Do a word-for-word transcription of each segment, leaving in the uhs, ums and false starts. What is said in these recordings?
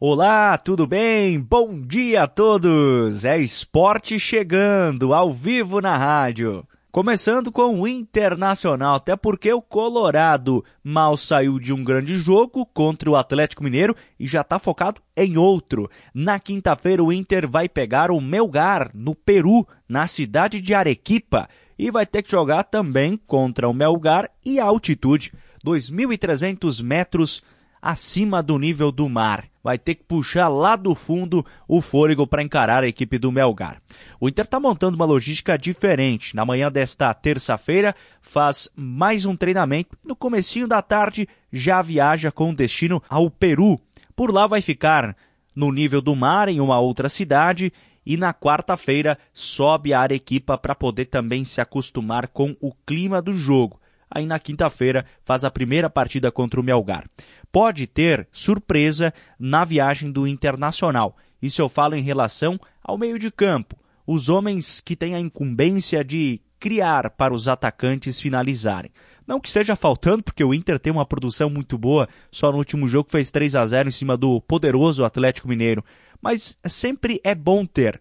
Olá, tudo bem? Bom dia a todos! É esporte chegando, ao vivo na rádio. Começando com o Internacional, até porque o Colorado mal saiu de um grande jogo contra o Atlético Mineiro e já está focado em outro. Na quinta-feira o Inter vai pegar o Melgar, no Peru, na cidade de Arequipa. E vai ter que jogar também contra o Melgar e a altitude, dois mil e trezentos metros acima do nível do mar. Vai ter que puxar lá do fundo o fôlego para encarar a equipe do Melgar. O Inter está montando uma logística diferente. Na manhã desta terça-feira faz mais um treinamento. No comecinho da tarde já viaja com destino ao Peru. Por lá vai ficar no nível do mar em uma outra cidade e na quarta-feira sobe a Arequipa para poder também se acostumar com o clima do jogo. Aí na quinta-feira faz a primeira partida contra o Melgar. Pode ter surpresa na viagem do Internacional. Isso eu falo em relação ao meio de campo. Os homens que têm a incumbência de criar para os atacantes finalizarem. Não que esteja faltando, porque o Inter tem uma produção muito boa. Só no último jogo fez três a zero em cima do poderoso Atlético Mineiro. Mas sempre é bom ter.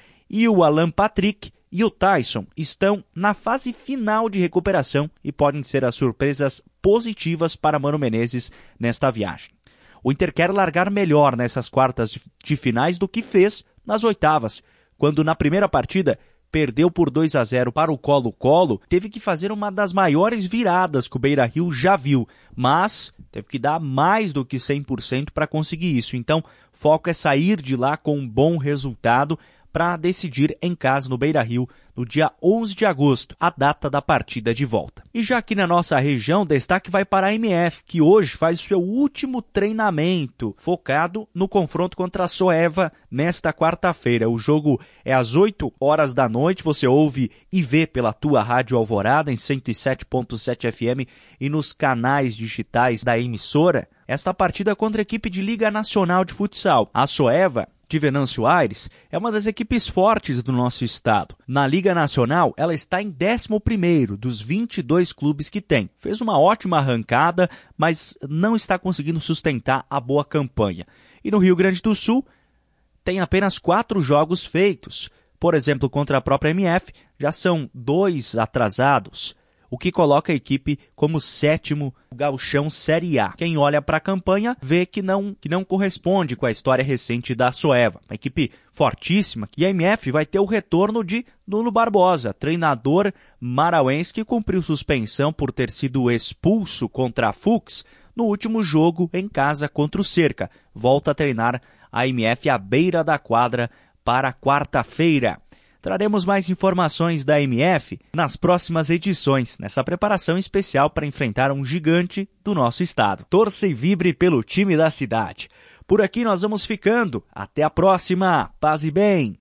E o Alan Patrick e o Tyson estão na fase final de recuperação e podem ser as surpresas positivas para Mano Menezes nesta viagem. O Inter quer largar melhor nessas quartas de finais do que fez nas oitavas, quando na primeira partida perdeu por dois a zero para o Colo-Colo, teve que fazer uma das maiores viradas que o Beira-Rio já viu, mas teve que dar mais do que cem por cento para conseguir isso. Então, foco é sair de lá com um bom resultado para decidir em casa no Beira-Rio no dia onze de agosto, a data da partida de volta. E já aqui na nossa região, destaque vai para a M F, que hoje faz seu último treinamento, focado no confronto contra a Soeva nesta quarta-feira. O jogo é às oito horas da noite, você ouve e vê pela tua Rádio Alvorada em cento e sete ponto sete F M e nos canais digitais da emissora. Esta partida é contra a equipe de Liga Nacional de Futsal. A Soeva de Venâncio Aires é uma das equipes fortes do nosso estado. Na Liga Nacional, ela está em décimo primeiro dos vinte e dois clubes que tem. Fez uma ótima arrancada, mas não está conseguindo sustentar a boa campanha. E no Rio Grande do Sul, tem apenas quatro jogos feitos. Por exemplo, contra a própria M F, já são dois atrasados, o que coloca a equipe como sétimo gauchão Série A. Quem olha para a campanha vê que não, que não corresponde com a história recente da Soeva. Uma equipe fortíssima. E a M F vai ter o retorno de Nuno Barbosa, treinador marauense que cumpriu suspensão por ter sido expulso contra a Fux no último jogo em casa contra o Cerca. Volta a treinar a M F à beira da quadra para quarta-feira. Traremos mais informações da M F nas próximas edições, nessa preparação especial para enfrentar um gigante do nosso estado. Torça e vibre pelo time da cidade. Por aqui nós vamos ficando. Até a próxima. Paz e bem.